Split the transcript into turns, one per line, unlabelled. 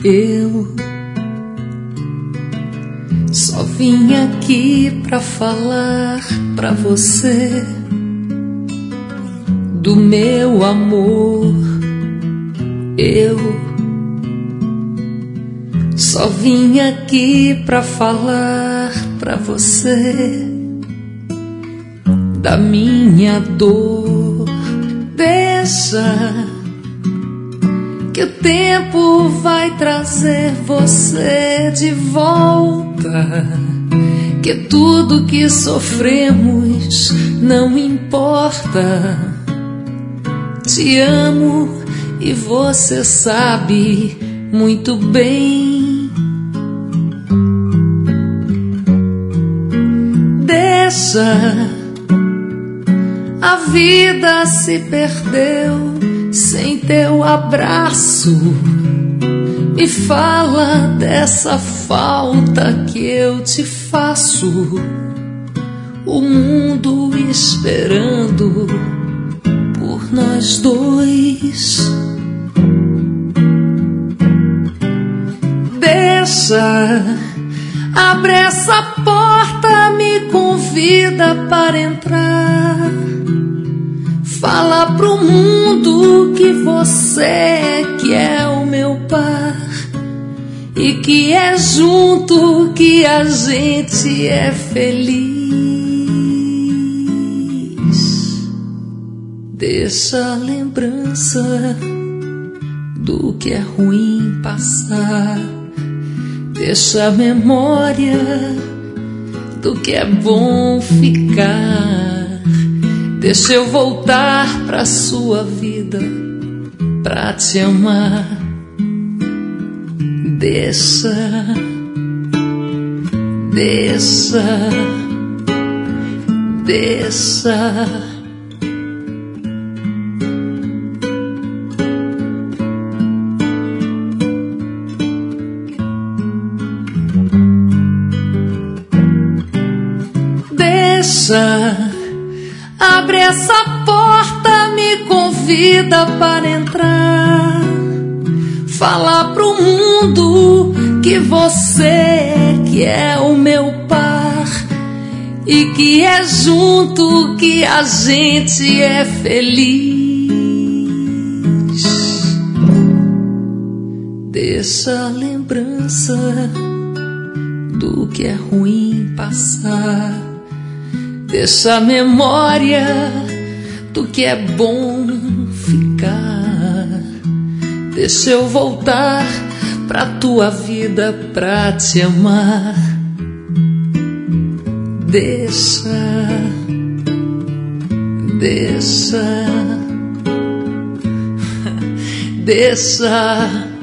Eu só vim aqui pra falar pra você do meu amor. Eu só vim aqui pra falar pra você da minha dor. Deixa que o tempo vai trazer você de volta, que tudo que sofremos não importa. Te amo e você sabe muito bem. Deixa, a vida se perdeu sem teu abraço. Me fala dessa falta que eu te faço. O mundo esperando por nós dois. Deixa, abre essa porta, me convida para entrar. Fala pro mundo que você que é o meu par e que é junto que a gente é feliz. Deixa a lembrança do que é ruim passar. Deixa a memória do que é bom ficar. Deixa eu voltar pra sua vida pra te amar. Deixa, deixa, deixa. Deixa, abre essa porta, me convida para entrar. Fala pro mundo que você que é o meu par e que é junto que a gente é feliz. Deixa a lembrança do que é ruim passar. Deixa a memória do que é bom ficar. Deixa eu voltar pra tua vida pra te amar. Deixa, deixa, deixa.